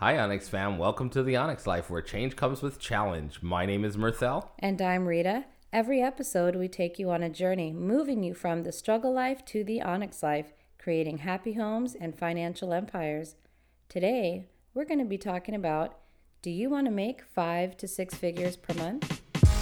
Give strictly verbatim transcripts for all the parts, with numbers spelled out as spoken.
Hi, Onyx fam. Welcome to the Onyx Life, where change comes with challenge. My name is Murthel. And I'm Rita. Every episode, we take you on a journey, moving you from the struggle life to the Onyx life, creating happy homes and financial empires. Today, we're going to be talking about, do you want to make five to six figures per month?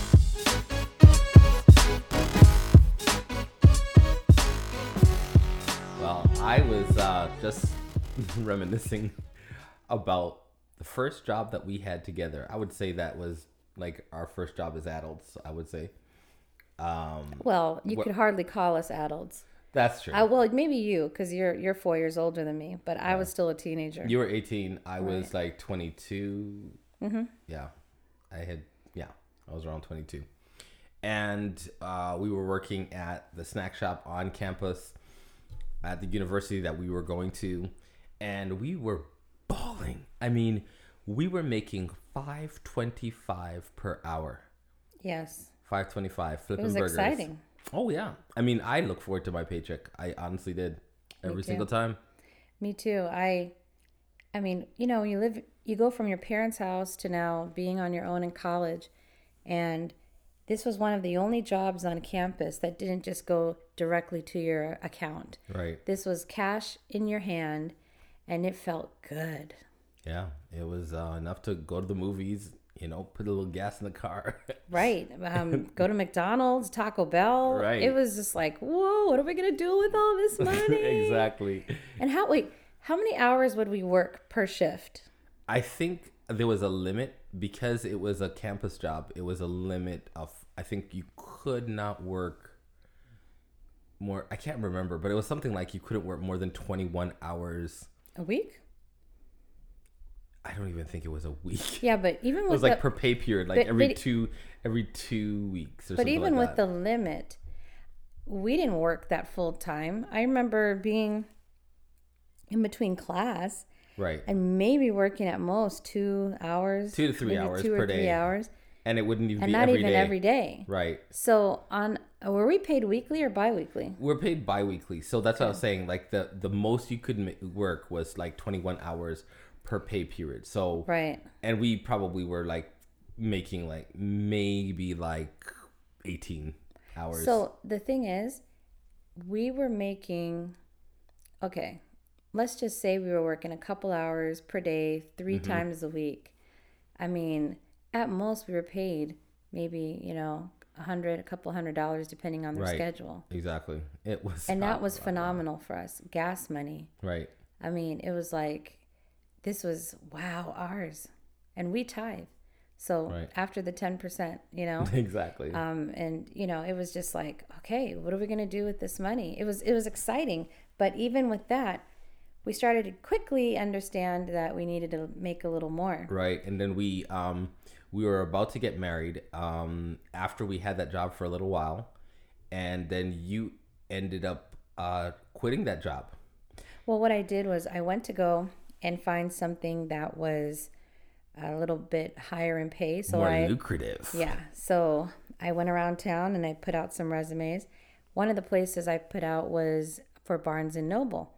Well, I was uh, just reminiscing about the first job that we had together. I would say that was like our first job as adults, I would say. Um, Well, you What- could hardly call us adults. that's true. I, well, maybe you, because you're you're four years older than me, but I was still a teenager. you were eighteen. I was Right. like twenty-two. Mm-hmm. Yeah. I had, yeah, I was around twenty-two. And uh, we were working at the snack shop on campus at the university that we were going to. And we were balling. I mean, we were making five twenty-five per hour. Yes, five twenty-five it flipping was burgers. exciting. Oh yeah. I mean, I look forward to my paycheck. I honestly did. Every too. single time. Me too. I, I mean, you know, you live, you go from your parents' house to now being on your own in college, and this was one of the only jobs on campus that didn't just go directly to your account. Right. This was cash in your hand, and it felt good. Yeah. It was uh, enough to go to the movies, you know, put a little gas in the car. Right. Um, go to McDonald's, Taco Bell. Right. It was just like, whoa, what are we gonna do with all this money? Exactly. And how? Wait, how many hours would we work per shift? I think there was a limit because it was a campus job. It was a limit of, I think you could not work more. I can't remember, but it was something like you couldn't work more than twenty-one hours. A week? I don't even think it was a week. Yeah, but even It with was like the, per pay period, like but- every but- two every two weeks or but something even like with that. the limit, we didn't work that full time. I remember being in between class Right. and maybe working at most two hours, Two to three maybe hours two or per three day. hours, And it wouldn't even and be not every even day. every day. Right. So on, were we paid weekly or biweekly? We're paid bi-weekly. So that's what I was saying. Like the, the most you could ma- work was like twenty-one hours per pay period. So, Right. and we probably were like making like maybe like eighteen hours. So the thing is, we were making, okay, let's just say we were working a couple hours per day, three Mm-hmm. times a week. I mean, at most we were paid maybe, you know, a hundred, a couple hundred dollars depending on their Right. schedule. Exactly. It was. And that was phenomenal for us. Gas money. Right. I mean, it was like, this was, wow, ours. And we tithe. So Right. after the ten percent, you know, Exactly. um, and you know, it was just like, okay, what are we gonna do with this money? It was it was exciting, but even with that, we started to quickly understand that we needed to make a little more. Right. And then we um we were about to get married um after we had that job for a little while, and then you ended up uh quitting that job. Well, what I did was I went to go and find something that was a little bit higher in pay. So More I lucrative. yeah, so I went around town and I put out some resumes. One of the places I put out was for Barnes and Noble.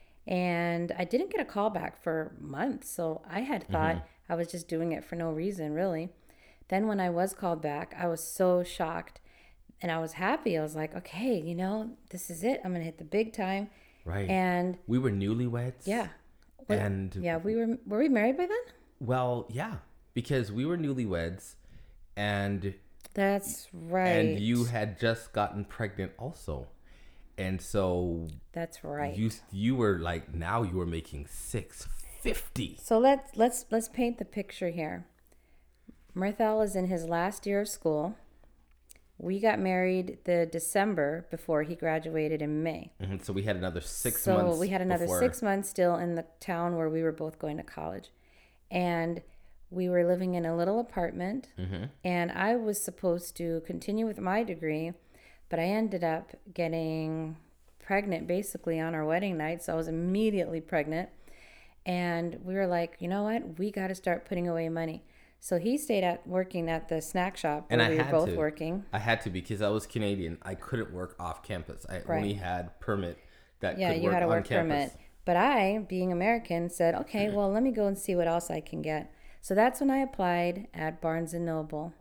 And I didn't get a call back for months. So I had thought I was just doing it for no reason, really. Then when I was called back, I was so shocked and I was happy. I was like, okay, you know, this is it. I'm going to hit the big time. Right. And we were newlyweds. yeah. What- And yeah, we were, were we married by then? well, yeah, because we were newlyweds, and That's right. and you had just gotten pregnant also, and so That's right. you you were like, now you were making six fifty. So let's let's let's paint the picture here. Murthel is in his last year of school. We got married the December before he graduated in May. Mm-hmm. So we had another six so months. we had another before. six months still in the town where we were both going to college. And we were living in a little apartment. Mm-hmm. And I was supposed to continue with my degree, but I ended up getting pregnant basically on our wedding night. So I was immediately pregnant. And we were like, you know what? We got to start putting away money. So he stayed at working at the snack shop where And I we were had both to. working. I had to because I was Canadian. I couldn't work off campus. I Right. only had permit that Yeah, could you work had a on work campus. permit. But I, being American, said, okay, well, let me go and see what else I can get. So that's when I applied at Barnes and Noble.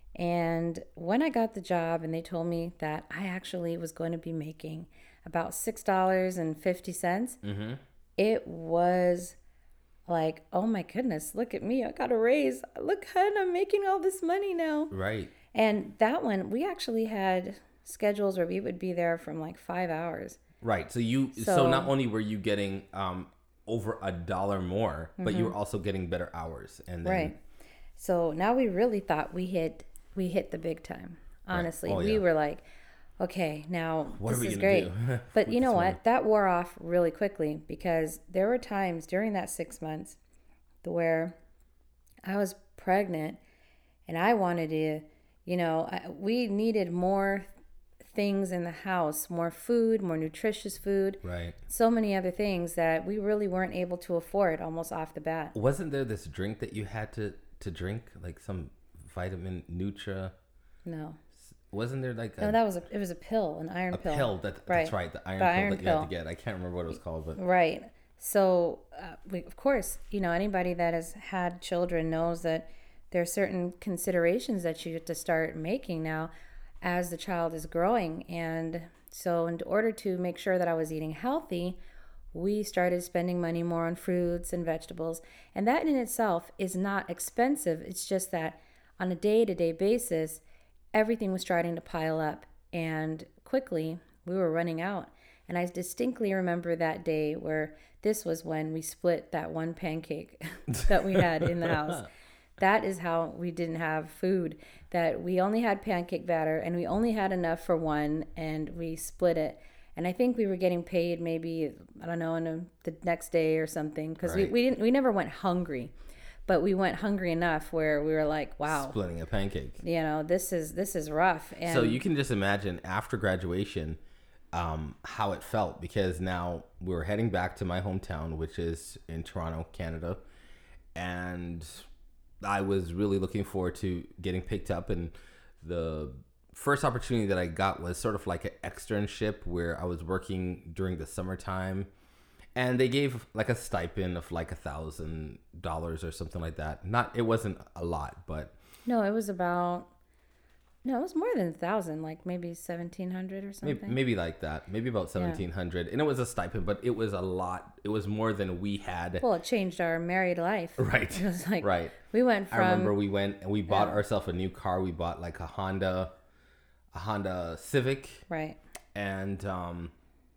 And when I got the job and they told me that I actually was going to be making about six dollars and fifty cents, mm-hmm. it was like, oh my goodness, look at me. I got a raise. Look how I'm making all this money now. Right. And that one, we actually had schedules where we would be there from like five hours. Right. So you, so, so not only were you getting um, over a dollar more, but mm-hmm. you were also getting better hours. And then... Right. So now we really thought we hit, we hit the big time. Honestly, right. oh, we yeah. were like, okay, now what this is great. But you know what? Money? That wore off really quickly because there were times during that six months where I was pregnant and I wanted to, you know, I, we needed more things in the house, more food, more nutritious food. Right. So many other things that we really weren't able to afford almost off the bat. Wasn't there this drink that you had to, to drink, like some vitamin Nutra? No. Wasn't there like a... No, that was a, it was a pill, an iron a pill. A pill, that, right. that's right, the iron the pill iron that you pill. had to get. I can't remember what it was called, but... Right. So, uh, we, of course, you know, anybody that has had children knows that there are certain considerations that you have to start making now as the child is growing. And so in order to make sure that I was eating healthy, we started spending money more on fruits and vegetables. And that in itself is not expensive. It's just that on a day-to-day basis, everything was starting to pile up. And quickly, we were running out. And I distinctly remember that day where this was when we split that one pancake that we had in the house. That is how we didn't have food, that we only had pancake batter and we only had enough for one and we split it. And I think we were getting paid maybe, I don't know, in a, the next day or something, because right. we, we didn't we never went hungry, but we went hungry enough where we were like, wow. Splitting a pancake. You know, this is this is rough. And so you can just imagine after graduation um, how it felt, because now we were heading back to my hometown, which is in Toronto, Canada. And I was really looking forward to getting picked up, and the first opportunity that I got was sort of like an externship where I was working during the summertime, and they gave like a stipend of like a thousand dollars or something like that. Not, it wasn't a lot, but no, it was about no, it was more than a thousand, like maybe seventeen hundred or something. Maybe, maybe like that, maybe about seventeen hundred, yeah. And it was a stipend, but it was a lot. It was more than we had. Well, it changed our married life. Right. It was like right. We went from. I remember we went and we bought yeah. ourselves a new car. We bought like a Honda, a Honda Civic. Right. And um,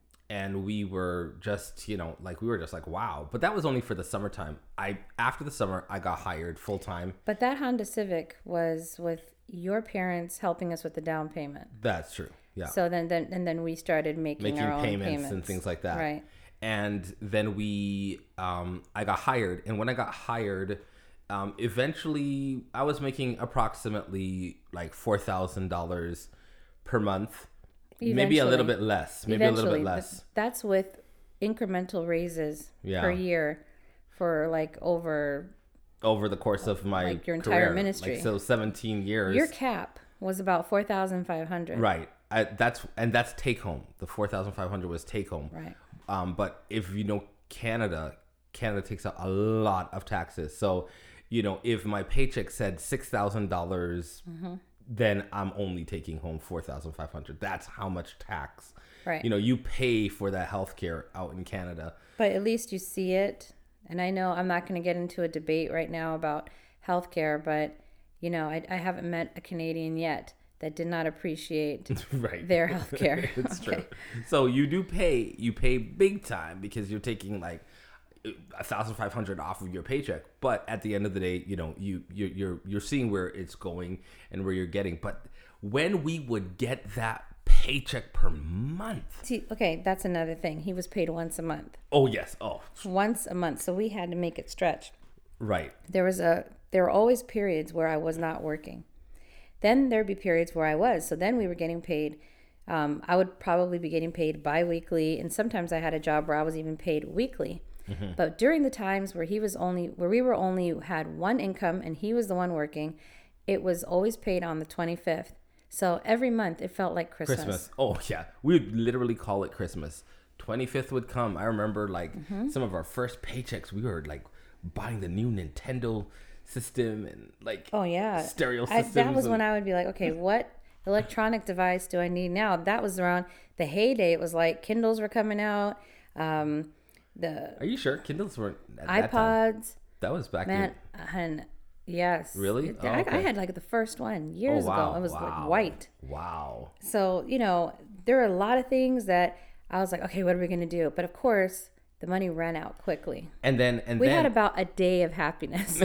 and we were just, you know, like we were just like, wow. But that was only for the summertime. I after the summer, I got hired full time. But that Honda Civic was with your parents helping us with the down payment. That's true. Yeah. So then, then and then we started making, making our own payments, payments and things like that. Right. And then we, um, I got hired, and when I got hired, um, eventually I was making approximately like four thousand dollars per month. Eventually. Maybe a little bit less. Maybe eventually, a little bit less. That's with incremental raises yeah. per year for like over. Over the course of my like your entire career. Ministry. Like, so seventeen years. Your cap was about four thousand five hundred. Right. I, that's and that's take home. The four thousand five hundred was take home. Right. Um, but if you know Canada, Canada takes out a lot of taxes. So, you know, if my paycheck said six thousand dollars, mm-hmm. then I'm only taking home four thousand five hundred. That's how much tax. Right. You know, you pay for that healthcare out in Canada. But at least you see it. And I know I'm not going to get into a debate right now about healthcare, but, you know, I, I haven't met a Canadian yet that did not appreciate right. their healthcare. It's okay. true. So you do pay, you pay big time because you're taking like a thousand five hundred off of your paycheck. But at the end of the day, you know, you you're you're, you're seeing where it's going and where you're getting. But when we would get that paycheck per month. See, okay, that's another thing. He was paid once a month. Oh, yes. Oh. Once a month. So we had to make it stretch. Right. There was a there were always periods where I was not working. Then there'd be periods where I was. So then we were getting paid. Um, I would probably be getting paid bi-weekly, and sometimes I had a job where I was even paid weekly. Mm-hmm. But during the times where he was only where we were only had one income and he was the one working, it was always paid on the twenty-fifth. So every month it felt like Christmas. Christmas. Oh, yeah. We would literally call it Christmas. twenty-fifth would come. I remember like mm-hmm. some of our first paychecks, we were like buying the new Nintendo system and like oh yeah stereo I, systems. That was and, when I would be like, okay, what electronic device do I need now? That was around the heyday. It was like Kindles were coming out. Um, the Are you sure Kindles weren't at iPods? That, time? That was back man, in. and yes, really? I, oh, okay. I had like the first one years oh, wow. ago. It was wow. like white. Wow. So you know, there are a lot of things that I was like, okay, what are we gonna do? But of course, the money ran out quickly. And then, and we then... had about a day of happiness.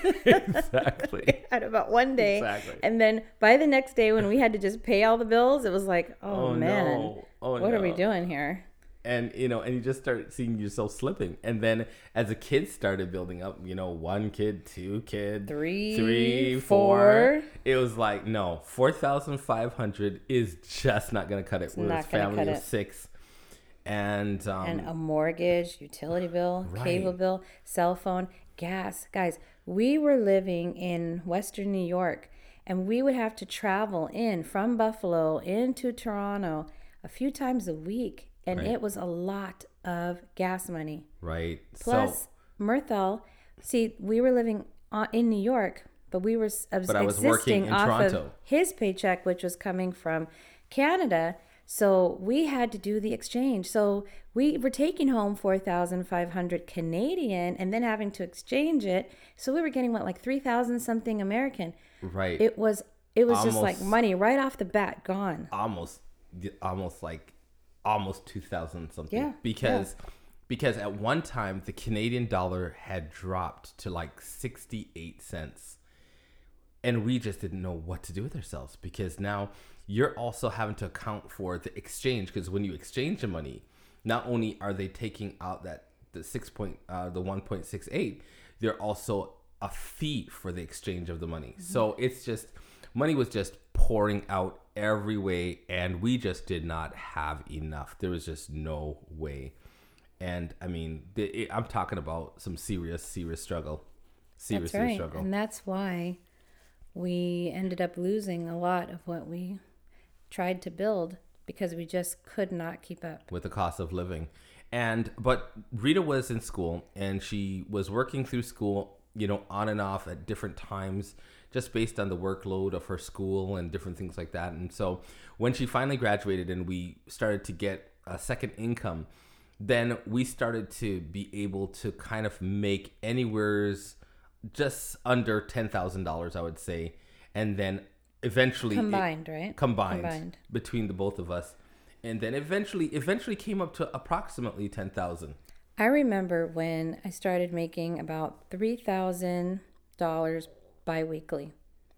Exactly. We had about one day. Exactly. And then by the next day, when we had to just pay all the bills, it was like, oh, oh man, no. oh, what no. are we doing here? And, you know, and you just start seeing yourself slipping. And then as a kid started building up, you know, one kid, two kid, three, three, four. four. It was like, no, four thousand five hundred is just not going to cut it. It's with a family of six. And, um, and a mortgage, utility bill, right. cable bill, cell phone, gas. Guys, we were living in Western New York, and we would have to travel in from Buffalo into Toronto a few times a week. And right. it was a lot of gas money. Right. Plus, so, Murthel, see, we were living in New York, but we were but I was working in off Toronto. Of his paycheck, which was coming from Canada. So we had to do the exchange. So we were taking home four thousand five hundred Canadian and then having to exchange it. So we were getting what, like three thousand something American. Right. It was it was almost, just like money right off the bat gone. Almost almost like almost two thousand something. Yeah. Because yeah. because at one time the Canadian dollar had dropped to like sixty-eight cents. And we just didn't know what to do with ourselves, because now you're also having to account for the exchange, because when you exchange the money, not only are they taking out that the six point uh, the one point six eight, they're also a fee for the exchange of the money. Mm-hmm. So it's just money was just pouring out every way, and we just did not have enough. There was just no way. And I mean, it, I'm talking about some serious, serious struggle. Serious, that's right. serious struggle. And that's why we ended up losing a lot of what we tried to build, because we just could not keep up with the cost of living. And but Rita was in school, and she was working through school, you know, on and off at different times, just based on the workload of her school and different things like that. And so when she finally graduated and we started to get a second income, then we started to be able to kind of make anywhere's just under ten thousand dollars, I would say. And then eventually combined, it, right? Combined, combined between the both of us. And then eventually, eventually came up to approximately ten thousand. I remember when I started making about three thousand dollars biweekly.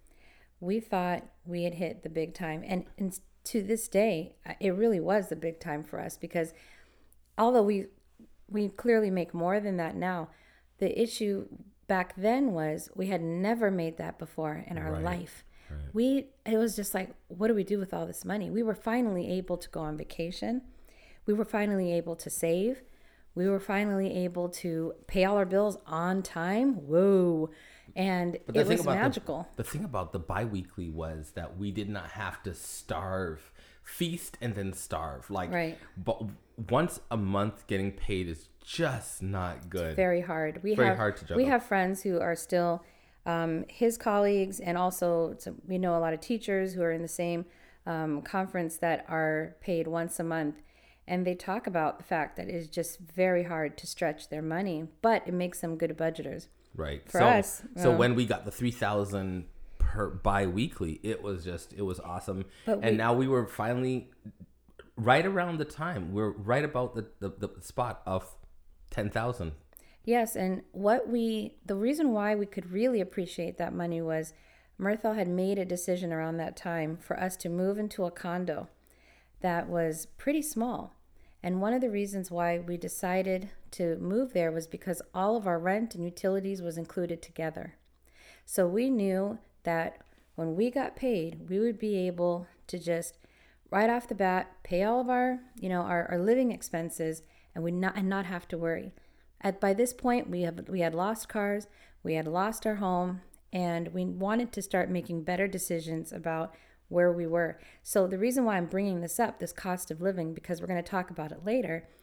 We thought we had hit the big time. And, and to this day, it really was the big time for us, because although we we clearly make more than that now, the issue back then was we had never made that before in our right. life. Right. We it was just like, what do we do with all this money? We were finally able to go on vacation. We were finally able to save. We were finally able to pay all our bills on time. Whoa. And it was magical. The, the thing about the biweekly was that we did not have to starve, feast and then starve. Like, right. But once a month getting paid is just not good. It's very hard. We very have, hard to juggle. We have friends who are still um, his colleagues, and also some, we know a lot of teachers who are in the same um, conference that are paid once a month. And they talk about the fact that it is just very hard to stretch their money, but it makes them good budgeters. Right. For so, us. So uh, when we got the three thousand per bi-weekly, it was just, it was awesome. But and we, now we were finally right around the time, we're right about the, the, the spot of ten thousand. Yes. And what we, the reason why we could really appreciate that money was Murthel had made a decision around that time for us to move into a condo that was pretty small. And one of the reasons why we decided to move there was because all of our rent and utilities was included together. So we knew that when we got paid, we would be able to just right off the bat pay all of our, you know, our, our living expenses, and we not and not have to worry. At by this point, we have we had lost cars, we had lost our home, and we wanted to start making better decisions about where we were. So the reason why I'm bringing this up, this cost of living, because we're going to talk about it later,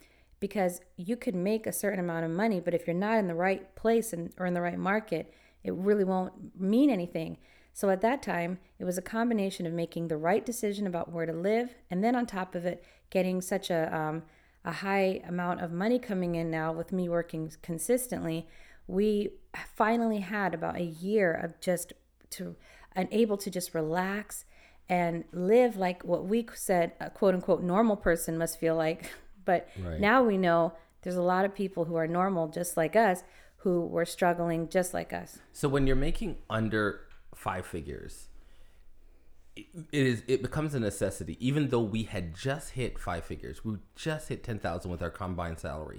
because you could make a certain amount of money, but if you're not in the right place and or in the right market, it really won't mean anything. So at that time, it was a combination of making the right decision about where to live, and then on top of it, getting such a um, a high amount of money coming in now with me working consistently. We finally had about a year of just to and able to just relax and live like what we said a quote unquote normal person must feel like. But right. Now we know there's a lot of people who are normal just like us who were struggling just like us. So when you're making under five figures, it is it becomes a necessity. Even though we had just hit five figures, we just hit ten thousand with our combined salary.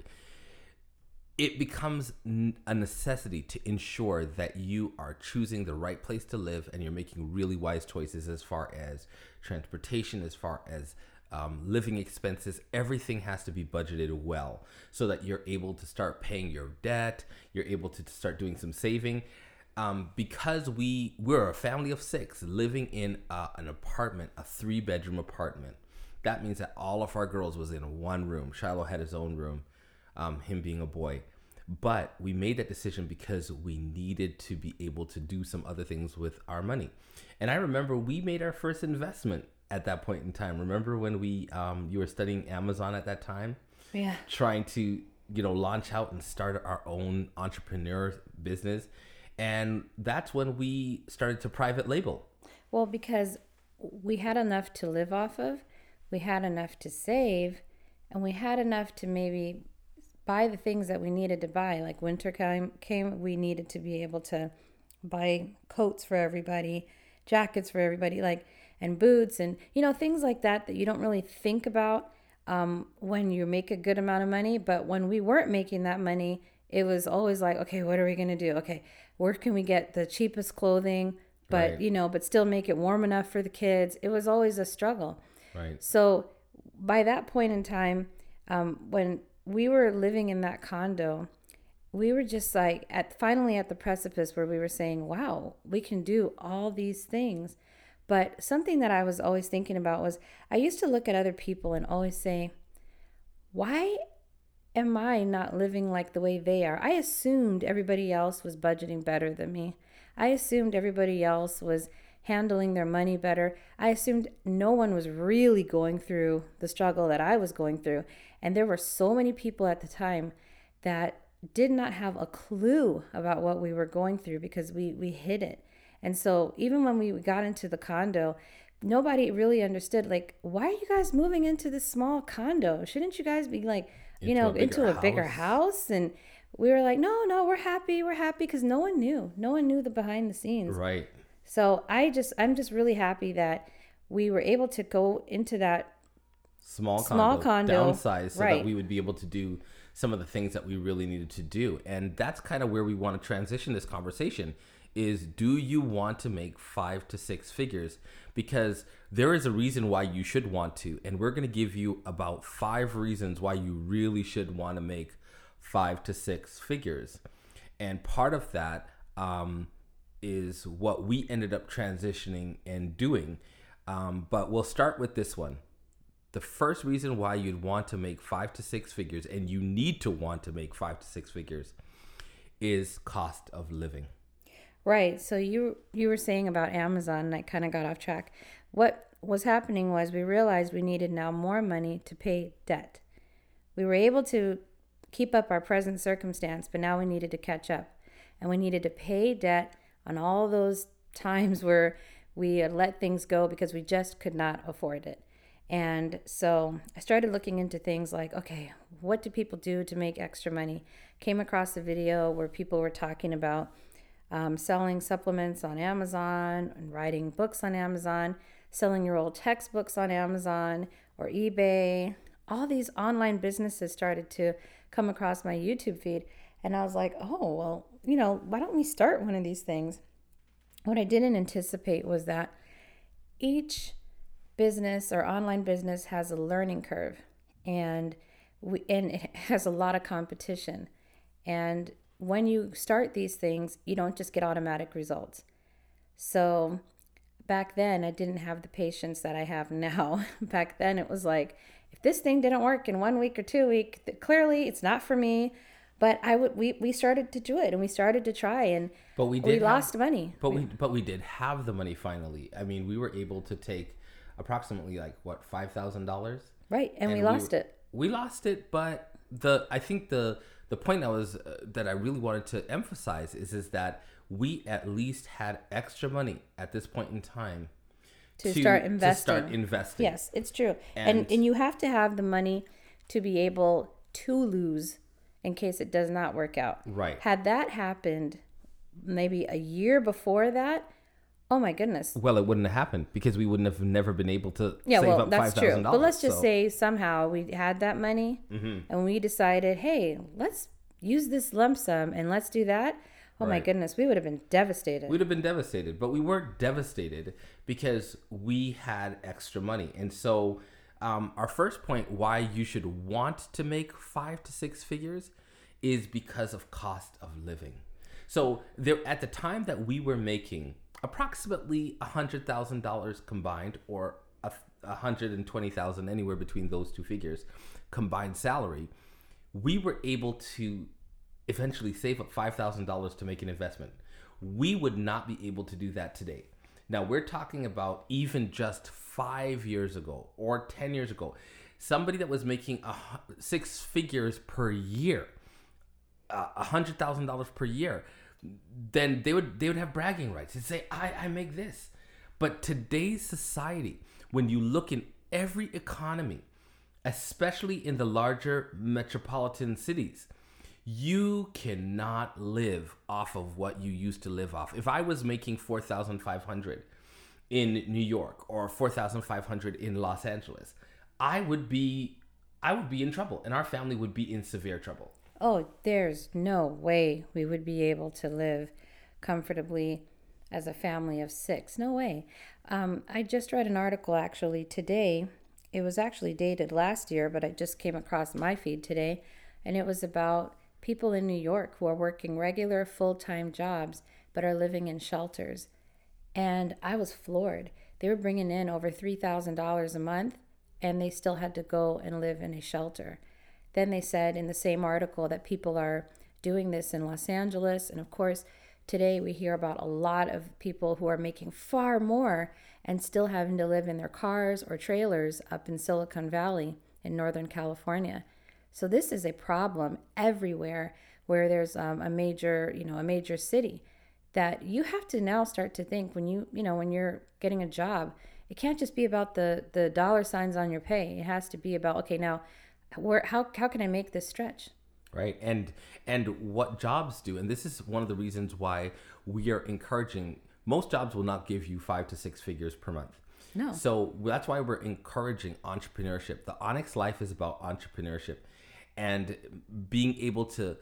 It becomes a necessity to ensure that you are choosing the right place to live and you're making really wise choices as far as transportation, as far as um, living expenses. Everything has to be budgeted well so that you're able to start paying your debt. You're able to start doing some saving. Um, because we, we're a family of six living in uh, an apartment, a three bedroom apartment. That means that all of our girls was in one room. Shiloh had his own room. Um, him being a boy. But we made that decision because we needed to be able to do some other things with our money. And I remember we made our first investment at that point in time. Remember when we um, you were studying Amazon at that time? Yeah. Trying to, you know, launch out and start our own entrepreneur business. And that's when we started to private label. Well, because we had enough to live off of, we had enough to save, and we had enough to maybe buy the things that we needed to buy. Like winter came, came, we needed to be able to buy coats for everybody, jackets for everybody, like, and boots and, you know, things like that that you don't really think about um, when you make a good amount of money. But when we weren't making that money, it was always like, okay, what are we going to do? Okay, where can we get the cheapest clothing, but, right. you know, but still make it warm enough for the kids? It was always a struggle. Right. So by that point in time, um, when we were living in that condo, we were just like at finally at the precipice where we were saying, wow, we can do all these things. But something that I was always thinking about was I used to look at other people and always say, why am I not living like the way they are? I assumed everybody else was budgeting better than me. I assumed everybody else was handling their money better. I assumed no one was really going through the struggle that I was going through. And there were so many people at the time that did not have a clue about what we were going through because we, we hid it. And so even when we got into the condo, nobody really understood, like, why are you guys moving into this small condo? Shouldn't you guys be like, you into know, a into a house. bigger house? And we were like, no, no, we're happy. We're happy because no one knew. No one knew the behind the scenes. Right. So I just, I'm just really happy that we were able to go into that small condo, small condo downsize so right. that we would be able to do some of the things that we really needed to do. And that's kind of where we want to transition this conversation is, do you want to make five to six figures? Because there is a reason why you should want to. And we're going to give you about five reasons why you really should want to make five to six figures. And part of that, um, is what we ended up transitioning and doing. Um, but we'll start with this one. The first reason why you'd want to make five to six figures, and you need to want to make five to six figures, is cost of living. Right. So you you were saying about Amazon, and I kind of got off track. What was happening was we realized we needed now more money to pay debt. We were able to keep up our present circumstance, but now we needed to catch up. And we needed to pay debt on all those times where we had let things go because we just could not afford it. And so I started looking into things like, okay, what do people do to make extra money? Came across a video where people were talking about um, selling supplements on Amazon and writing books on Amazon, selling your old textbooks on Amazon or eBay. All these online businesses started to come across my YouTube feed. And I was like, oh, well, you know, why don't we start one of these things? What I didn't anticipate was that each business or online business has a learning curve, and we, and it has a lot of competition. And when you start these things, you don't just get automatic results. So back then, I didn't have the patience that I have now. Back then, it was like, if this thing didn't work in one week or two week. Clearly, it's not for me. But I would we, we started to do it, and we started to try, and but we, did we have, lost money. But we, we but we did have the money finally. I mean, we were able to take approximately like what five thousand dollars. Right, and, and we lost we, it. We lost it, but the I think the the point I was uh, that I really wanted to emphasize is is that we at least had extra money at this point in time to, to start investing. To start investing. Yes, it's true, and, and and you have to have the money to be able to lose in case it does not work out. Right. Had that happened maybe a year before that, oh my goodness. Well, it wouldn't have happened because we wouldn't have never been able to yeah, save well, up that's five thousand dollars. true. But let's just so. say somehow we had that money mm-hmm. and we decided, hey, let's use this lump sum and let's do that. Oh right. my goodness, we would have been devastated. We'd have been devastated, but we weren't devastated because we had extra money. And so um, our first point why you should want to make five to six figures is because of cost of living. So there, at the time that we were making approximately one hundred thousand dollars combined, or a, one hundred twenty thousand dollars, anywhere between those two figures, combined salary, we were able to eventually save up five thousand dollars to make an investment. We would not be able to do that today. Now we're talking about even just five years ago or ten years ago, somebody that was making a, six figures per year, a uh, hundred thousand dollars per year, then they would they would have bragging rights. They'd say, I, I make this. But today's society, when you look in every economy, especially in the larger metropolitan cities, you cannot live off of what you used to live off. If I was making four thousand five hundred dollars in New York or four thousand five hundred dollars in Los Angeles, I would be I would be in trouble, and our family would be in severe trouble. Oh, there's no way we would be able to live comfortably as a family of six. No way. Um, I just read an article actually today. It was actually dated last year, but it just came across my feed today. And it was about people in New York who are working regular full-time jobs but are living in shelters. And I was floored. They were bringing in over three thousand dollars a month, and they still had to go and live in a shelter. Then they said in the same article that people are doing this in Los Angeles. And of course, today we hear about a lot of people who are making far more and still having to live in their cars or trailers up in Silicon Valley in Northern California. So this is a problem everywhere where there's um, a major, you know, a major city, that you have to now start to think when you, you know, when you're getting a job, it can't just be about the, the dollar signs on your pay. It has to be about, okay, now, Where how how can I make this stretch? Right. And and what jobs do, and this is one of the reasons why we are encouraging, most jobs will not give you five to six figures per month. No. So that's why we're encouraging entrepreneurship. The Onyx Life is about entrepreneurship and being able to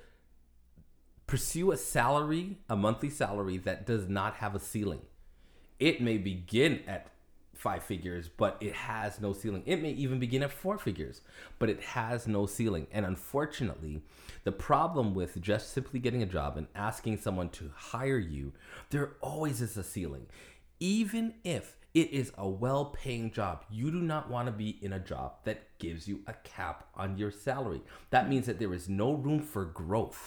pursue a salary, a monthly salary that does not have a ceiling. It may begin at five figures, but it has no ceiling. It may even begin at four figures, but it has no ceiling. And unfortunately, the problem with just simply getting a job and asking someone to hire you, there always is a ceiling. Even if it is a well-paying job, you do not want to be in a job that gives you a cap on your salary. That means that there is no room for growth.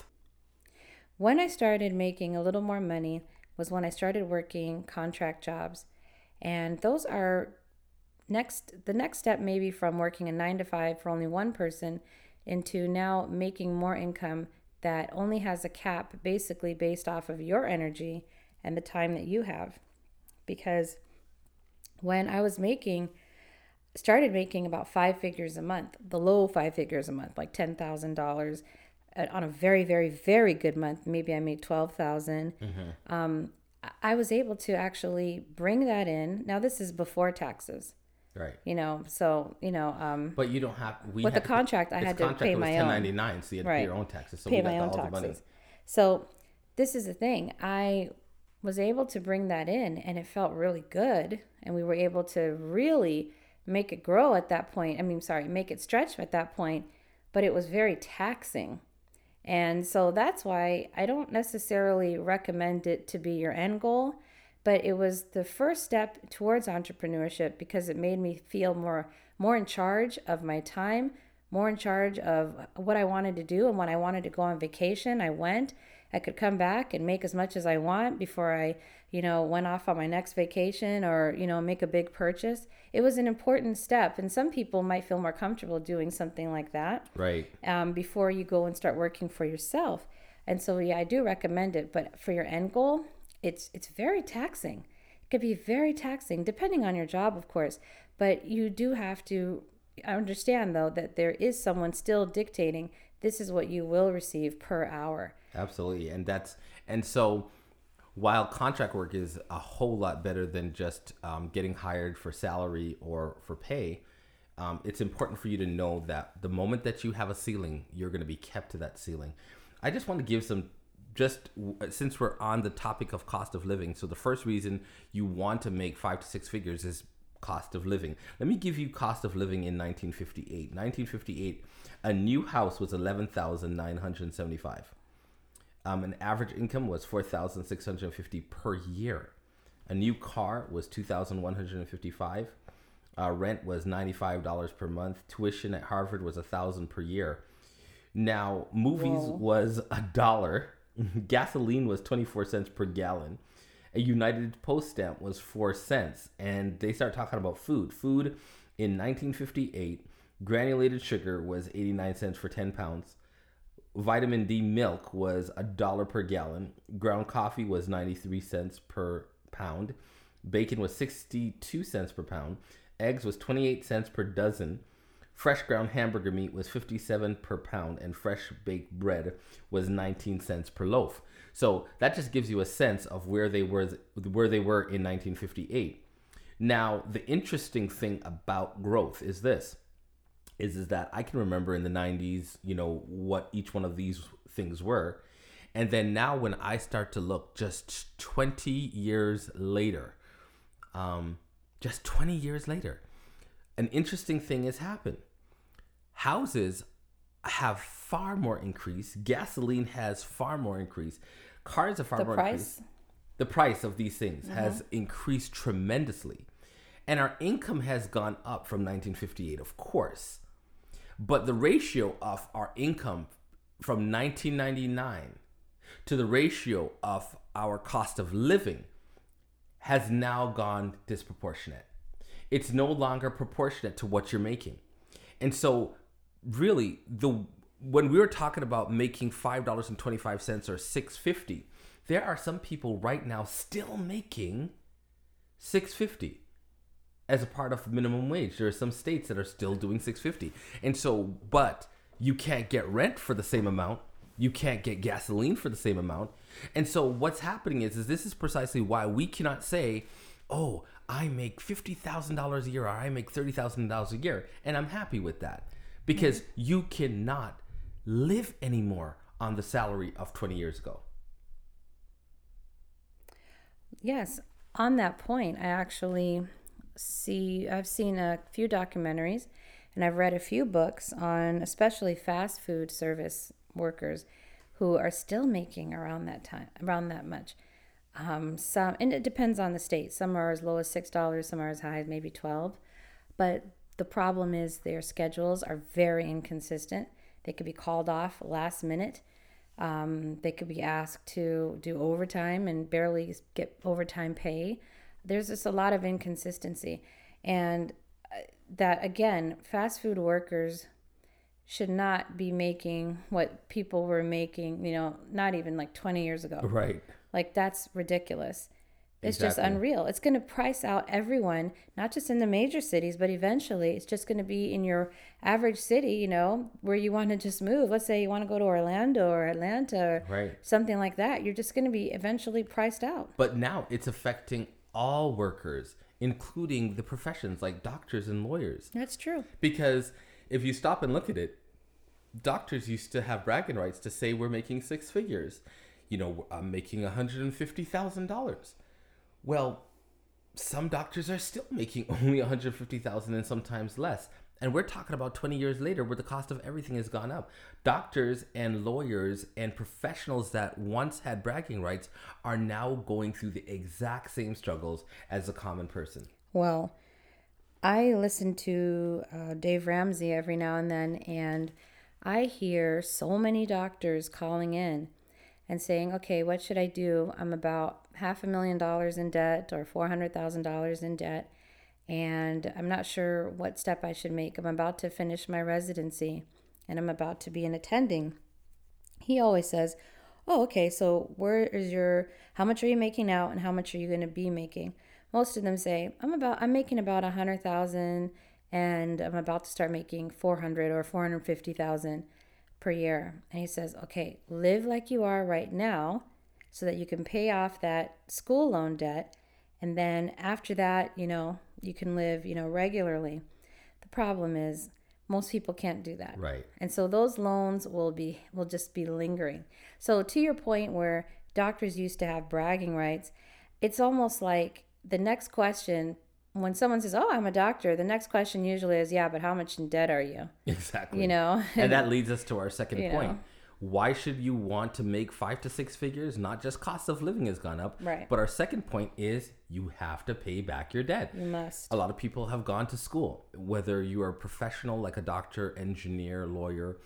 When I started making a little more money was when I started working contract jobs. And those are next, the next step maybe from working a nine to five for only one person into now making more income that only has a cap basically based off of your energy and the time that you have. Because when I was making, started making about five figures a month, the low five figures a month, like ten thousand dollars on a very, very, very good month, maybe I made twelve thousand dollars. Mm-hmm. Um, I was able to actually bring that in. Now, this is before taxes. Right. You know, so, you know. Um, but you don't have. We with had, the contract, I had to pay my own. ten ninety-nine, so you had to right. pay your own taxes. So pay we got my own all taxes. the money. So, this is the thing. I was able to bring that in, and it felt really good. And we were able to really make it grow at that point. I mean, sorry, make it stretch at that point. But it was very taxing. And so that's why I don't necessarily recommend it to be your end goal, but it was the first step towards entrepreneurship because it made me feel more more in charge of my time, more in charge of what I wanted to do. And when I wanted to go on vacation, I went. I could come back and make as much as I want before I, you know, went off on my next vacation or, you know, make a big purchase. It was an important step. And some people might feel more comfortable doing something like that. Right. Um, before you go and start working for yourself. And so, yeah, I do recommend it. But for your end goal, it's it's very taxing. It could be very taxing, depending on your job, of course. But you do have to understand, though, that there is someone still dictating this is what you will receive per hour. Absolutely. And that's and so while contract work is a whole lot better than just um, getting hired for salary or for pay, um, it's important for you to know that the moment that you have a ceiling, you're going to be kept to that ceiling. I just want to give some, just since we're on the topic of cost of living. So the first reason you want to make five to six figures is cost of living. Let me give you cost of living in nineteen fifty-eight. nineteen fifty-eight, a new house was eleven thousand nine hundred seventy-five. Um, an average income was four thousand six hundred fifty per year. A new car was two thousand one hundred fifty-five. Uh, rent was ninety-five dollars per month. Tuition at Harvard was one thousand dollars per year. Now, movies Whoa. was a dollar. Gasoline was twenty-four cents per gallon. A United Post stamp was four cents. And they start talking about food. Food in nineteen fifty-eight, granulated sugar was eighty-nine cents for ten pounds. Vitamin D milk was a dollar per gallon. Ground coffee was ninety-three cents per pound. Bacon was sixty-two cents per pound. Eggs was twenty-eight cents per dozen. Fresh ground hamburger meat was fifty-seven per pound, and fresh baked bread was nineteen cents per loaf. So that just gives you a sense of where they were where they were in nineteen fifty-eight. Now, the interesting thing about growth is this. Is, is that I can remember in the nineties, you know, what each one of these things were. And then now when I start to look just twenty years later, um, just twenty years later, an interesting thing has happened. Houses have far more increase. Gasoline has far more increase. Cars have far The more price? increase. The price of these things Mm-hmm. has increased tremendously. And our income has gone up from nineteen fifty-eight, of course. But the ratio of our income from nineteen ninety-nine to the ratio of our cost of living has now gone disproportionate. It's no longer proportionate to what you're making. And so really, the when we were talking about making five dollars and twenty-five cents or six dollars and fifty cents, there are some people right now still making six dollars and fifty cents. As a part of minimum wage. There are some states that are still doing six dollars and fifty cents. And so, but you can't get rent for the same amount. You can't get gasoline for the same amount. And so what's happening is, is this is precisely why we cannot say, oh, I make fifty thousand dollars a year or I make thirty thousand dollars a year. And I'm happy with that. Because mm-hmm. you cannot live anymore on the salary of twenty years ago. Yes. On that point, I actually... see I've seen a few documentaries and I've read a few books on especially fast food service workers who are still making around that time around that much. Um, some and it depends on the state. Some are as low as six dollars, some are as high as maybe twelve. But the problem is their schedules are very inconsistent. They could be called off last minute. Um, they could be asked to do overtime and barely get overtime pay. There's just a lot of inconsistency. And that, again, fast food workers should not be making what people were making, you know, not even like twenty years ago. Right. Like, that's ridiculous. It's Exactly. just unreal. It's going to price out everyone, not just in the major cities, but eventually it's just going to be in your average city, you know, where you want to just move. Let's say you want to go to Orlando or Atlanta or Right. something like that. You're just going to be eventually priced out. But now it's affecting all workers, including the professions like doctors and lawyers. That's true. Because if you stop and look at it, doctors used to have bragging rights to say we're making six figures. You know, I'm making one hundred fifty thousand dollars. Well, some doctors are still making only one hundred fifty thousand dollars and sometimes less. And we're talking about twenty years later where the cost of everything has gone up. Doctors and lawyers and professionals that once had bragging rights are now going through the exact same struggles as the common person. Well, I listen to uh, Dave Ramsey every now and then, and I hear so many doctors calling in and saying, okay, what should I do? I'm about half a million dollars in debt or four hundred thousand dollars in debt, and I'm not sure what step I should make. I'm about to finish my residency, and I'm about to be an attending. He always says, oh, okay, so where is your, how much are you making now, and how much are you going to be making? Most of them say, I'm about, I'm making about a hundred thousand, and I'm about to start making four hundred or four hundred fifty thousand per year. And he says, okay, live like you are right now so that you can pay off that school loan debt. And then after that, you know, you can live, you know, regularly. The problem is most people can't do that. Right. And so those loans will be, will just be lingering. So to your point where doctors used to have bragging rights, it's almost like the next question, when someone says, oh, I'm a doctor, the next question usually is, yeah, but how much in debt are you? Exactly. You know? And that leads us to our second You point. know. Why should you want to make five to six figures? Not just cost of living has gone up. Right. But our second point is you have to pay back your debt. You must. A lot of people have gone to school, whether you are a professional like a doctor, engineer, lawyer,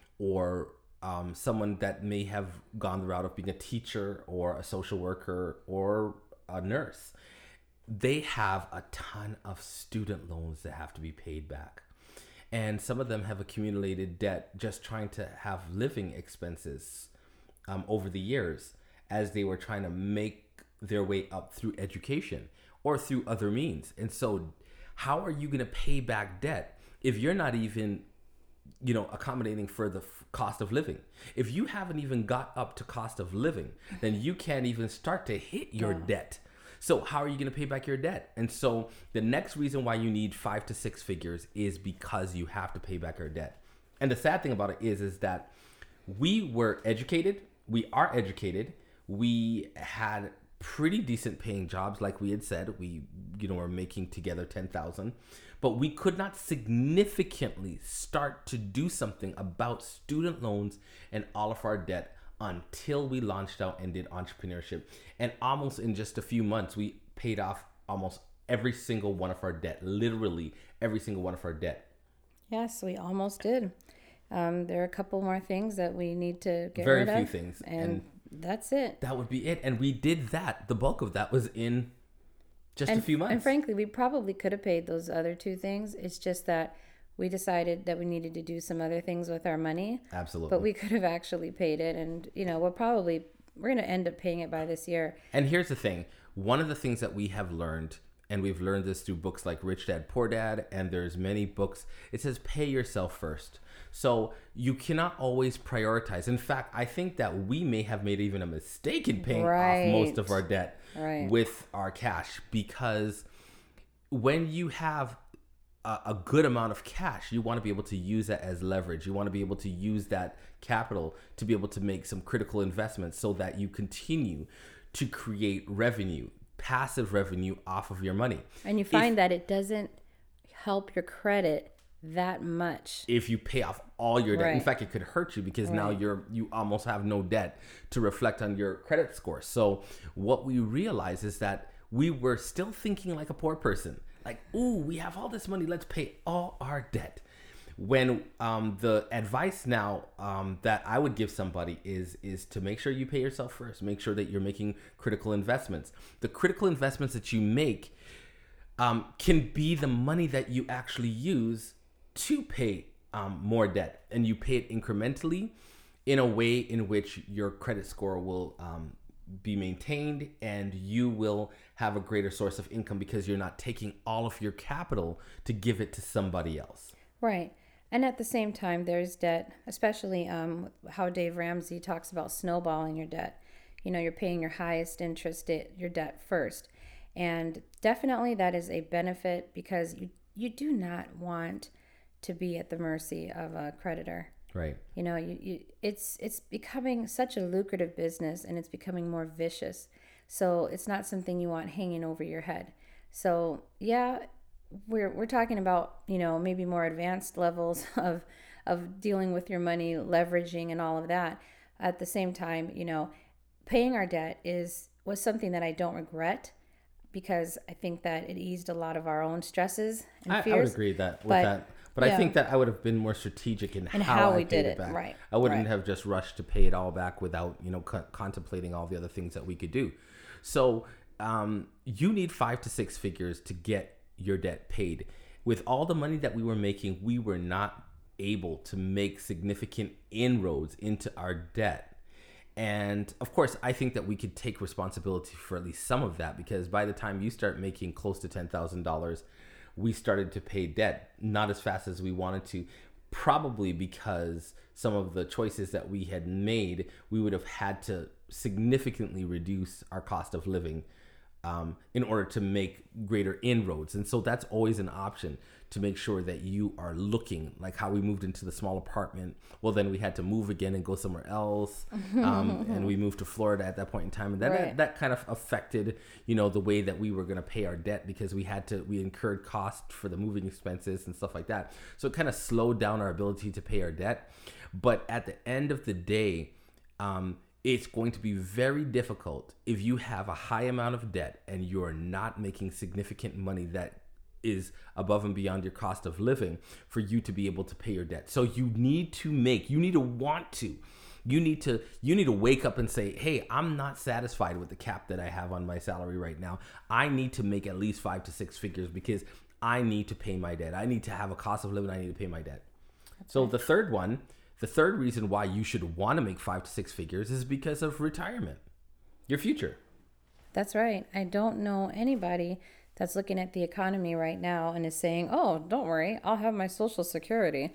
or um, someone that may have gone the route of being a teacher or a social worker or a nurse. They have a ton of student loans that have to be paid back. And some of them have accumulated debt just trying to have living expenses um, over the years as they were trying to make their way up through education or through other means. And so how are you going to pay back debt if you're not even, you know, accommodating for the f- cost of living? If you haven't even got up to cost of living, then you can't even start to hit your Yeah. debt. So how are you going to pay back your debt? And so the next reason why you need five to six figures is because you have to pay back your debt. And the sad thing about it is, is that we were educated. We are educated. We had pretty decent paying jobs. Like we had said, we, you know, were making together ten thousand, but we could not significantly start to do something about student loans and all of our debt until we launched out and did entrepreneurship. And almost in just a few months, we paid off almost every single one of our debt, literally every single one of our debt. Yes, we almost did. Um, there are a couple more things that we need to get Very rid of. few things. And, And that's it. that would be it. And we did that. The bulk of that was in just and, a few months. And frankly, we probably could have paid those other two things. It's just that we decided that we needed to do some other things with our money. Absolutely. But we could have actually paid it. And, you know, we're probably, we're going to end up paying it by this year. And here's the thing. One of the things that we have learned, and we've learned this through books like Rich Dad, Poor Dad, and there's many books, it says pay yourself first. So you cannot always prioritize. In fact, I think that we may have made even a mistake in paying Right. off most of our debt Right. with our cash, because when you have a, a good amount of cash, you want to be able to use that as leverage. You want to be able to use that capital to be able to make some critical investments so that you continue to create revenue, passive revenue off of your money. And you find if, that it doesn't help your credit that much if you pay off all your debt. Right. In fact, it could hurt you because Right. now you're you almost have no debt to reflect on your credit score. So what we realize is that we were still thinking like a poor person. Like, ooh, we have all this money, let's pay all our debt. When um, the advice now um, that I would give somebody is is to make sure you pay yourself first. Make sure that you're making critical investments. The critical investments that you make um, can be the money that you actually use to pay um, more debt, and you pay it incrementally in a way in which your credit score will um, be maintained, and you will have a greater source of income because you're not taking all of your capital to give it to somebody else. Right. And at the same time, there's debt, especially um, how Dave Ramsey talks about snowballing your debt. You know, you're paying your highest interest debt, your debt first. And definitely that is a benefit because you, you do not want to be at the mercy of a creditor. Right. You know, you, you it's it's becoming such a lucrative business, and it's becoming more vicious. So it's not something you want hanging over your head. So yeah, we're we're talking about, you know, maybe more advanced levels of of dealing with your money, leveraging and all of that. At the same time, you know, paying our debt is was something that I don't regret, because I think that it eased a lot of our own stresses and I, fears. I would agree that with but, that. But yeah. I think that I would have been more strategic in And how, how I we paid did it it, back. right, I wouldn't right. have just rushed to pay it all back without, you know, co- contemplating all the other things that we could do. So um, you need five to six figures to get your debt paid. With all the money that we were making, we were not able to make significant inroads into our debt. And of course, I think that we could take responsibility for at least some of that, because by the time you start making close to ten thousand dollars, we started to pay debt, not as fast as we wanted to, probably because some of the choices that we had made, we would have had to significantly reduce our cost of living um, in order to make greater inroads. And so that's always an option, to make sure that you are looking, like how we moved into the small apartment. Well, then we had to move again and go somewhere else. Um, and we moved to Florida at that point in time. And that, Right. that, that kind of affected, you know, the way that we were going to pay our debt, because we had to, we incurred costs for the moving expenses and stuff like that. So it kind of slowed down our ability to pay our debt. But at the end of the day, um, it's going to be very difficult if you have a high amount of debt and you're not making significant money that is above and beyond your cost of living, for you to be able to pay your debt. So you need to make, you need to want to, you need to, you need to wake up and say, hey, I'm not satisfied with the cap that I have on my salary right now. I need to make at least five to six figures, because I need to pay my debt. I need to have a cost of living. I need to pay my debt. That's so right. The third one, the third reason why you should want to make five to six figures is because of retirement, your future. That's right. I don't know anybody that's looking at the economy right now and is saying, oh, don't worry, I'll have my Social Security.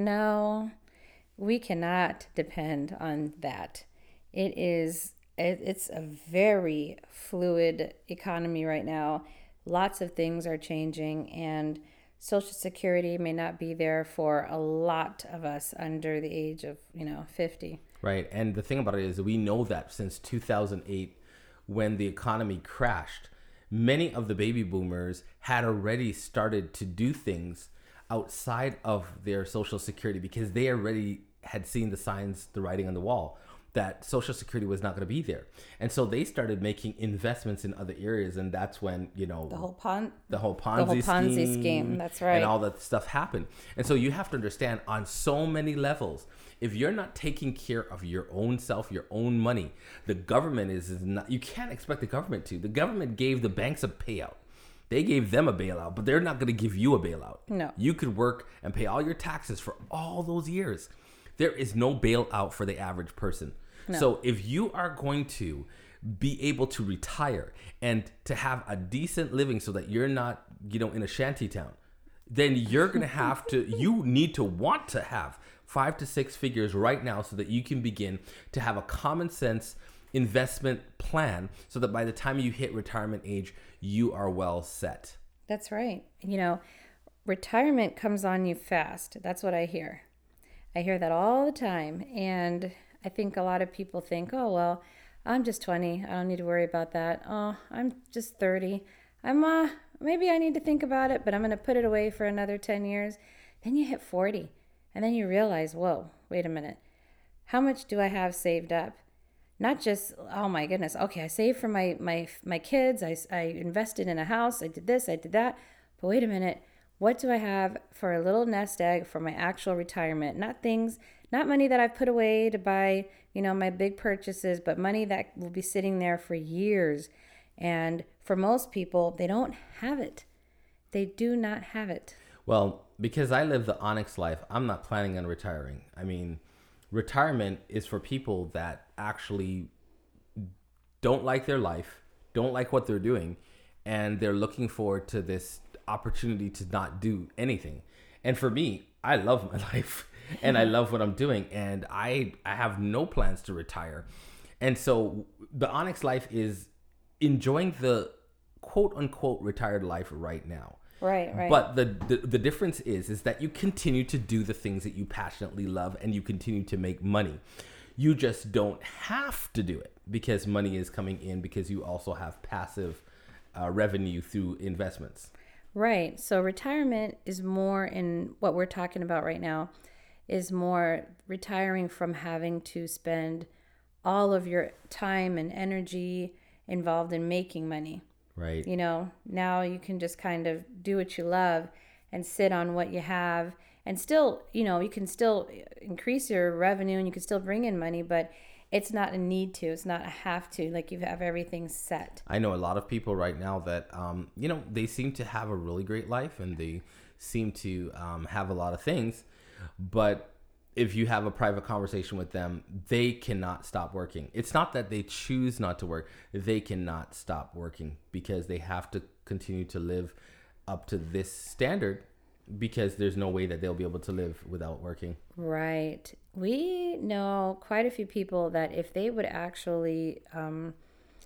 No, we cannot depend on that. It is, it, it's a very fluid economy right now. Lots of things are changing, and Social Security may not be there for a lot of us under the age of, you know, fifty. Right. And the thing about it is, we know that since two thousand eight, when the economy crashed, many of the baby boomers had already started to do things outside of their Social Security, because they already had seen the signs, the writing on the wall, that Social Security was not going to be there. And so they started making investments in other areas. And that's when, you know, the whole pon- the whole Ponzi, the whole Ponzi scheme, scheme. That's right. And all that stuff happened. And so you have to understand, on so many levels, if you're not taking care of your own self, your own money, the government is, is not, you can't expect the government to. The government gave the banks a payout. They gave them a bailout, but they're not going to give you a bailout. No. You could work and pay all your taxes for all those years. There is no bailout for the average person. No. So if you are going to be able to retire and to have a decent living, so that you're not, you know, in a shanty town, then you're going to have to, you need to want to have five to six figures right now, so that you can begin to have a common sense investment plan, so that by the time you hit retirement age, you are well set. That's right. You know, retirement comes on you fast. That's what I hear. I hear that all the time. And I think a lot of people think, oh, well, I'm just twenty. I don't need to worry about that. Oh, I'm just thirty. I'm, uh, maybe I need to think about it, but I'm going to put it away for another ten years. Then you hit forty. And then you realize, whoa, wait a minute. How much do I have saved up? Not just, oh my goodness, okay, I saved for my my my kids. I, I invested in a house. I did this, I did that. But wait a minute. What do I have for a little nest egg for my actual retirement? Not things, not money that I've put away to buy, you know, my big purchases, but money that will be sitting there for years. And for most people, they don't have it. They do not have it. Well, because I live the Onyx life, I'm not planning on retiring. I mean, retirement is for people that actually don't like their life, don't like what they're doing, and they're looking forward to this opportunity to not do anything. And for me, I love my life and I love what I'm doing, and I I have no plans to retire. And so the Onyx life is enjoying the quote unquote retired life right now. Right, right. But the, the the difference is is that you continue to do the things that you passionately love, and you continue to make money. You just don't have to do it, because money is coming in, because you also have passive uh, revenue through investments. Right. So retirement is more in what we're talking about right now is more retiring from having to spend all of your time and energy involved in making money. Right. You know, now you can just kind of do what you love and sit on what you have and still, you know, you can still increase your revenue and you can still bring in money, but it's not a need to, it's not a have to, like you have everything set. I know a lot of people right now that, um, you know, they seem to have a really great life and they seem to um, have a lot of things. But if you have a private conversation with them, they cannot stop working. It's not that they choose not to work. They cannot stop working because they have to continue to live up to this standard because there's no way that they'll be able to live without working. Right. We know quite a few people that if they would actually, um,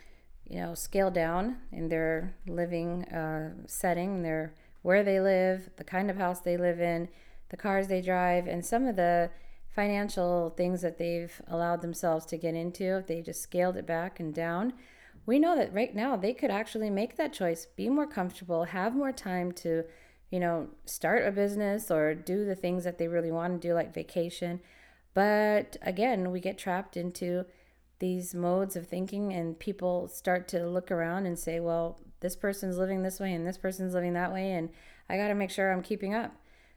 you know, scale down in their living uh, setting, their where they live, the kind of house they live in, the cars they drive, and some of the financial things that they've allowed themselves to get into, if they just scaled it back and down, we know that right now they could actually make that choice, be more comfortable, have more time to, you know, start a business or do the things that they really want to do, like vacation. But again, we get trapped into these modes of thinking and people start to look around and say, well, this person's living this way and this person's living that way, and I got to make sure I'm keeping up.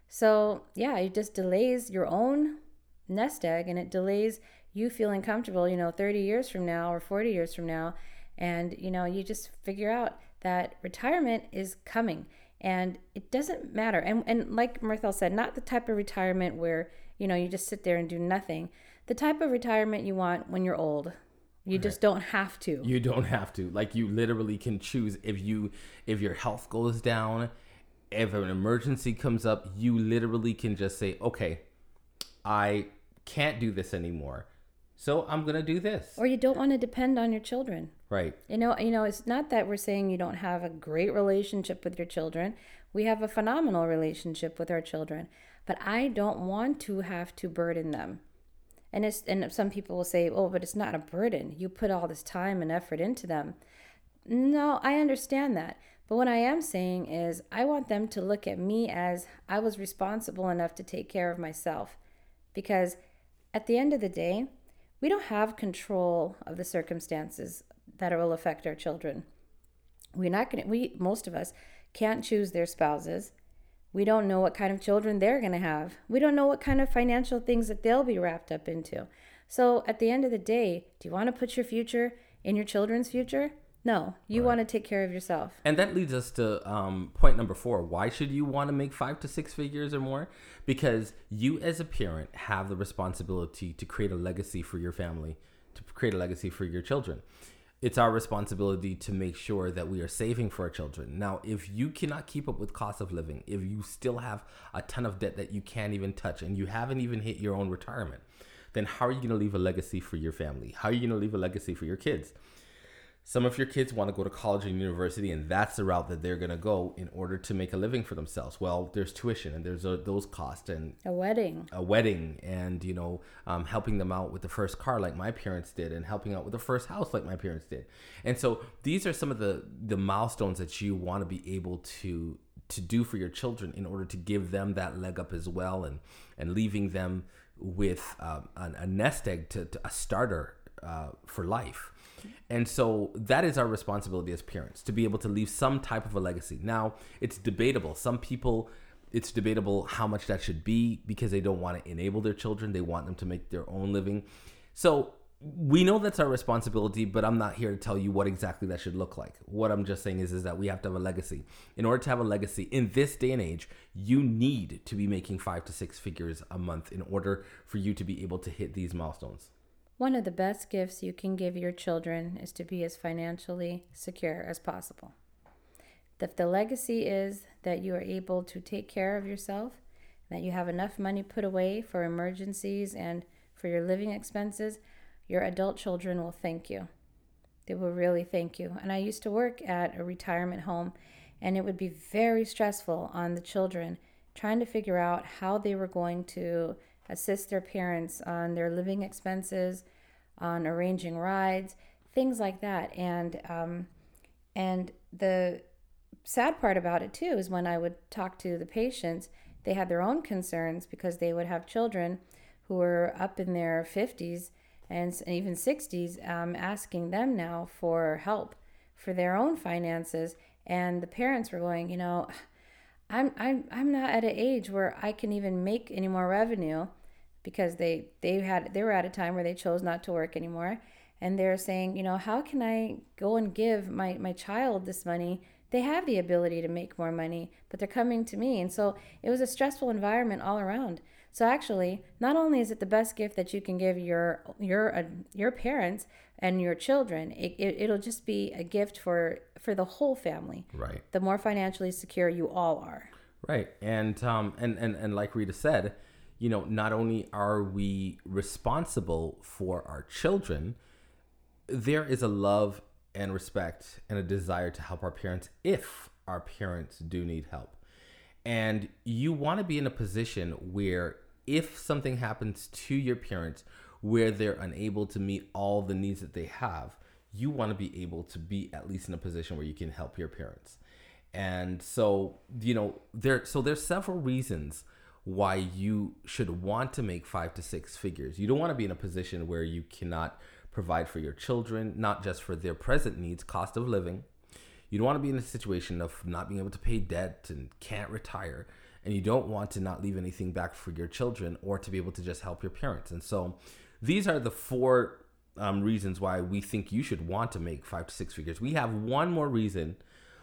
So yeah, it just delays your own nest egg and it delays you feeling comfortable, you know, thirty years from now or forty years from now. And, you know, you just figure out that retirement is coming and it doesn't matter. And, and like Mirthell said, not the type of retirement where, you know, you just sit there and do nothing. The type of retirement you want when you're old. You Right. just don't have to. You don't have to. Like, you literally can choose if you if your health goes down, if an emergency comes up, you literally can just say, okay, I can't do this anymore, so I'm gonna do this. Or you don't want to depend on your children. Right. You know, you know, it's not that we're saying you don't have a great relationship with your children. We have a phenomenal relationship with our children, but I don't want to have to burden them. And it's and some people will say, "Oh, but it's not a burden. You put all this time and effort into them." No, I understand that. But what I am saying is I want them to look at me as I was responsible enough to take care of myself. Because at the end of the day, we don't have control of the circumstances that will affect our children. We're not going to, we, most of us can't choose their spouses. We don't know what kind of children they're going to have. We don't know what kind of financial things that they'll be wrapped up into. So at the end of the day, do you want to put your future in your children's future? No, you Right. want to take care of yourself. And that leads us to um, point number four. Why should you want to make five to six figures or more? Because you as a parent have the responsibility to create a legacy for your family, to create a legacy for your children. It's our responsibility to make sure that we are saving for our children. Now, if you cannot keep up with cost of living, if you still have a ton of debt that you can't even touch and you haven't even hit your own retirement, then how are you going to leave a legacy for your family? How are you going to leave a legacy for your kids? Some of your kids want to go to college and university, and that's the route that they're going to go in order to make a living for themselves. Well, there's tuition and there's a, those costs and A wedding. a wedding and, you know, um, helping them out with the first car like my parents did and helping out with the first house like my parents did. And so these are some of the, the milestones that you want to be able to to do for your children in order to give them that leg up as well and, and leaving them with um, a, a nest egg, to, to a starter uh, for life. And so that is our responsibility as parents, to be able to leave some type of a legacy. Now, it's debatable. Some people, it's debatable how much that should be because they don't want to enable their children. They want them to make their own living. So we know that's our responsibility, but I'm not here to tell you what exactly that should look like. What I'm just saying is, is that we have to have a legacy. In order to have a legacy in this day and age, you need to be making five to six figures a month in order for you to be able to hit these milestones. One of the best gifts you can give your children is to be as financially secure as possible. If the legacy is that you are able to take care of yourself, that you have enough money put away for emergencies and for your living expenses, your adult children will thank you. They will really thank you. And I used to work at a retirement home, and it would be very stressful on the children trying to figure out how they were going to assist their parents on their living expenses, on arranging rides, things like that. And um, and the sad part about it too is when I would talk to the patients, they had their own concerns because they would have children who were up in their fifties and even sixties, um, asking them now for help for their own finances. And the parents were going, you know, I'm I'm I'm not at an age where I can even make any more revenue, because they they had they were at a time where they chose not to work anymore, and they're saying, you know, how can I go and give my my child this money? They have the ability to make more money, but they're coming to me. And so it was a stressful environment all around. So actually, not only is it the best gift that you can give your your uh, your parents and your children, it, it it'll just be a gift for for the whole family. Right. The more financially secure you all are. Right. And um and and and like Rita said, you know, not only are we responsible for our children, there is a love and respect and a desire to help our parents if our parents do need help. And you want to be in a position where if something happens to your parents where they're unable to meet all the needs that they have, you want to be able to be at least in a position where you can help your parents. And so, you know, there so there's several reasons why you should want to make five to six figures. You don't want to be in a position where you cannot provide for your children, not just for their present needs, cost of living. You don't want to be in a situation of not being able to pay debt and can't retire. And you don't want to not leave anything back for your children or to be able to just help your parents. And so these are the four um, reasons why we think you should want to make five to six figures. We have one more reason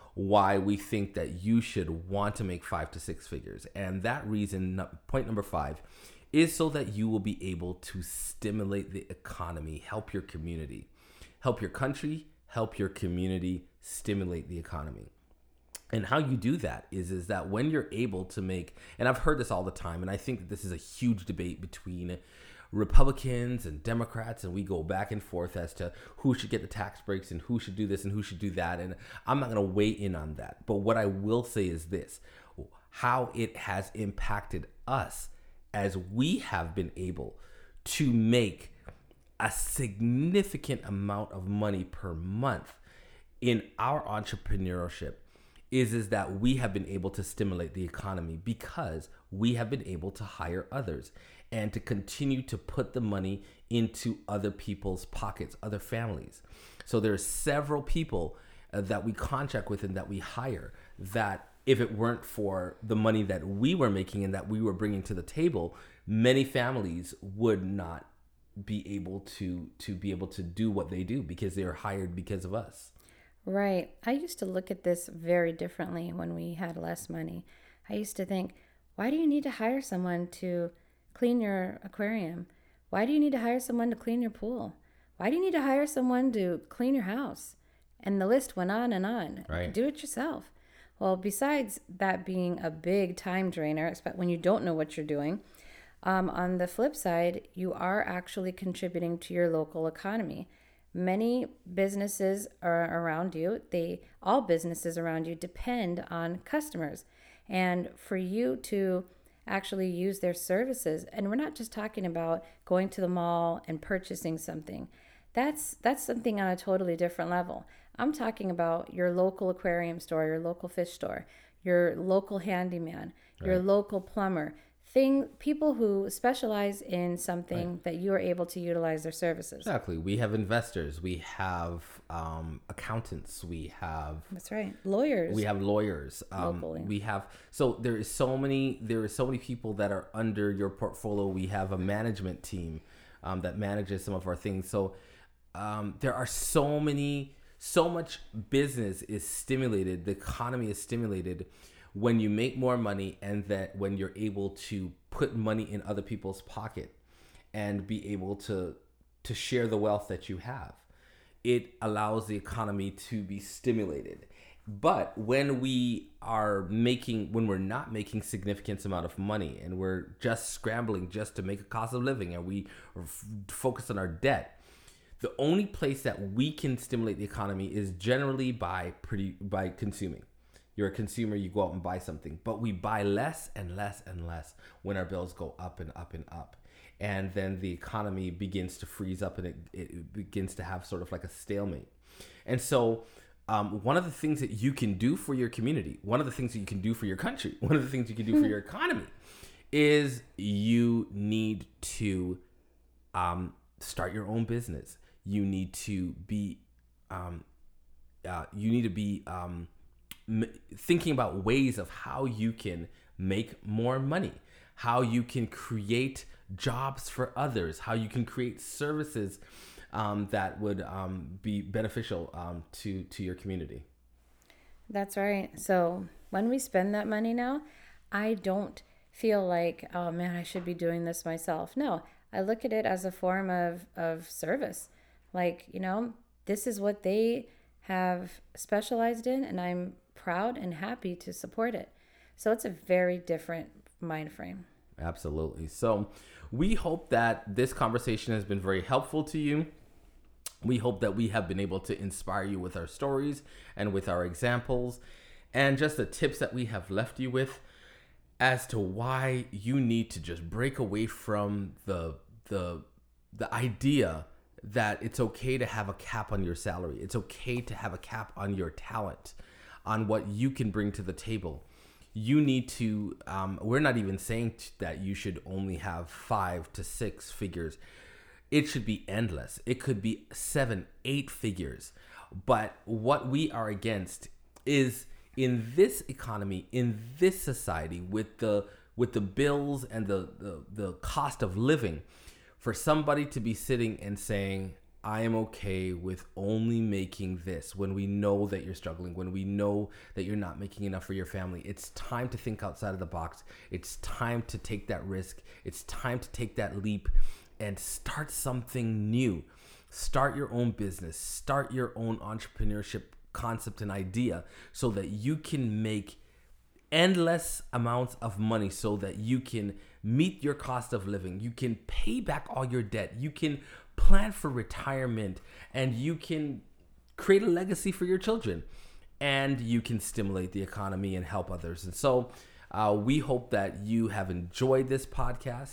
why we think that you should want to make five to six figures. And that reason, point number five, is so that you will be able to stimulate the economy, help your community, help your country, help your community, stimulate the economy. And how you do that is, is that when you're able to make, and I've heard this all the time, and I think that this is a huge debate between Republicans and Democrats, and we go back and forth as to who should get the tax breaks and who should do this and who should do that. And I'm not going to weigh in on that. But what I will say is this, how it has impacted us as we have been able to make a significant amount of money per month in our entrepreneurship is, is that we have been able to stimulate the economy because we have been able to hire others and to continue to put the money into other people's pockets, other families. So there's several people uh, that we contract with and that we hire that if it weren't for the money that we were making and that we were bringing to the table, many families would not be able to to be able to do what they do because they are hired because of us. Right. I used to look at this very differently when we had less money. I used to think, why do you need to hire someone to clean your aquarium? Why do you need to hire someone to clean your pool? Why do you need to hire someone to clean your house? And the list went on and on. Right. Do it yourself. Well, besides that being a big time drainer, especially when you don't know what you're doing, um, on the flip side, you are actually contributing to your local economy. Many businesses are around you, they all businesses around you depend on customers. And for you to actually use their services, and we're not just talking about going to the mall and purchasing something. That's that's something on a totally different level. I'm talking about your local aquarium store, your local fish store, your local handyman, right. Your local plumber, thing people who specialize in something right. that you are able to utilize their services. Exactly. We have investors, we have um, accountants, we have that's right, lawyers. We have lawyers. Um, locally. We have so there is so many there is so many people that are under your portfolio. We have a management team um, that manages some of our things. So um, there are so many. So much business is stimulated, the economy is stimulated when you make more money and that when you're able to put money in other people's pocket and be able to to share the wealth that you have. It allows the economy to be stimulated. But when we are making, when we're not making significant amount of money and we're just scrambling just to make a cost of living and we are f- focus on our debt, the only place that we can stimulate the economy is generally by pretty by consuming. You're a consumer, you go out and buy something, but we buy less and less and less when our bills go up and up and up. And then the economy begins to freeze up and it, it begins to have sort of like a stalemate. And so um, one of the things that you can do for your community, one of the things that you can do for your country, one of the things you can do for your economy is you need to um, start your own business. You need to be, um, uh, you need to be um, m- thinking about ways of how you can make more money, how you can create jobs for others, how you can create services um, that would um, be beneficial um, to, to your community. That's right. So when we spend that money now, I don't feel like, oh man, I should be doing this myself. No, I look at it as a form of, of service. Like, you know, this is what they have specialized in, and I'm proud and happy to support it. So it's a very different mind frame. Absolutely. So we hope that this conversation has been very helpful to you. We hope that we have been able to inspire you with our stories and with our examples and just the tips that we have left you with as to why you need to just break away from the the the idea that it's okay to have a cap on your salary. It's okay to have a cap on your talent, on what you can bring to the table. You need to, um, we're not even saying t- that you should only have five to six figures. It should be endless. It could be seven, eight figures. But what we are against is in this economy, in this society, with the with the bills and the, the, the cost of living, for somebody to be sitting and saying, I am okay with only making this when we know that you're struggling, when we know that you're not making enough for your family. It's time to think outside of the box. It's time to take that risk. It's time to take that leap and start something new. Start your own business. Start your own entrepreneurship concept and idea so that you can make endless amounts of money, so that you can meet your cost of living. You can pay back all your debt. You can plan for retirement, and you can create a legacy for your children, and you can stimulate the economy and help others. And so uh, we hope that you have enjoyed this podcast.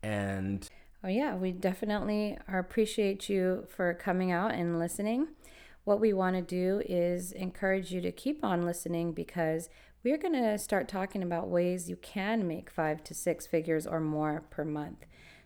And oh yeah, we definitely appreciate you for coming out and listening. What we want to do is encourage you to keep on listening, because we're going to start talking about ways you can make five to six figures or more per month.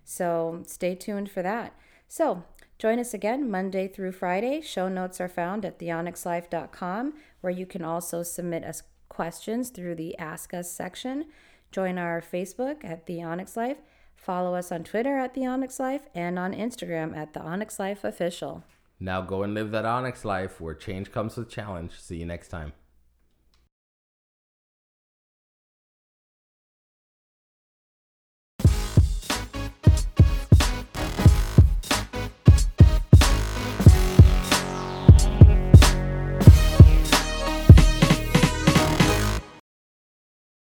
So stay tuned for that. So join us again Monday through Friday. Show notes are found at the onyx life dot com, where you can also submit us questions through the Ask Us section. Join our Facebook at The Onyx Life. Follow us on Twitter at The Onyx Life and on Instagram at The Onyx Life Official. Now go and live that Onyx life where change comes with challenge. See you next time.